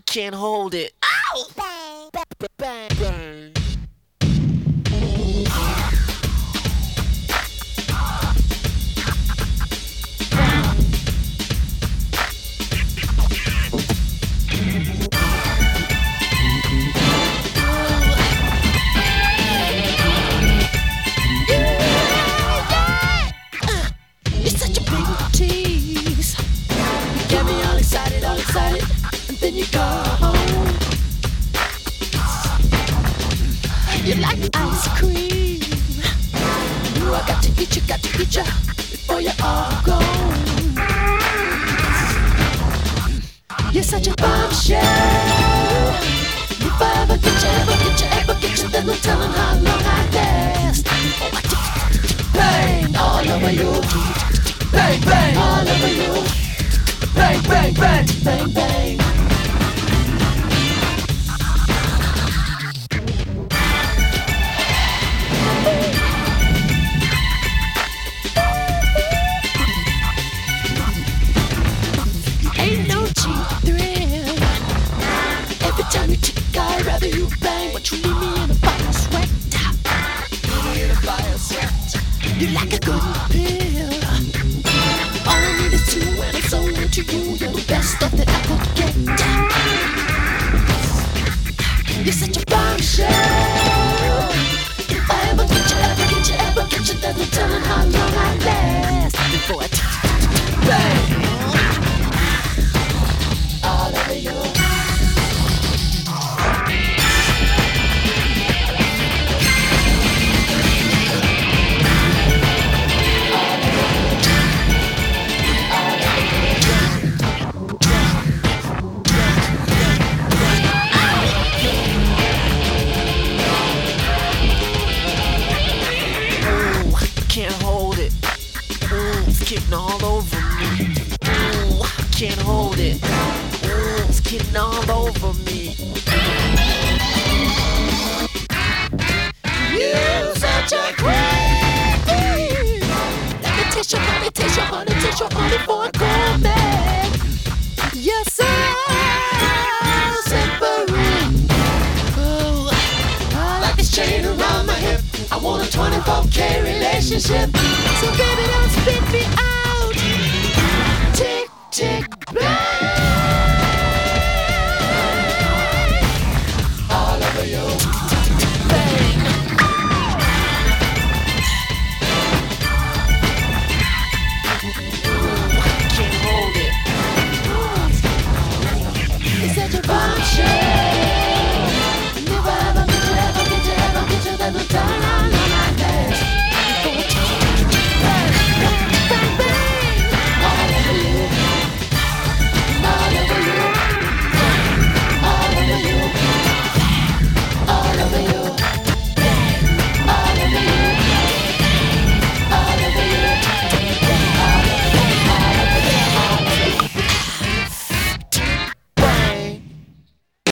can't hold it. Ow! Bang, bang, bang, bang. You're such a big tease. You get me all excited, and then you go home. You like ice cream. You, I got to eat you before you're all gone. You're such a bombshell. If I ever get you, then no telling how long I last. Oh, bang all over you. Bang, bang all over you. Bang, bang, bang, bang, bang. Ain't no cheap thrill. Every time you tick, I'd rather you bang, but you leave me in a fire sweat. You like a good pill. All I need is two, and it's so into you. You're the best stuff that I could get. You're such a bombshell. If I ever get you, then no telling how long I last before I bang all over you. Can't hold it. It's getting all over me. Can't hold it. It's getting all over me. You such a queen. Let me taste your honey, taste your honey for a gourmet. You're so simpering. I like this chain around my hip. I want a 24K relationship. So baby, don't spit me out. Tick, tick, bang. All over you. Bang. Can't hold it. It's such a bombshell.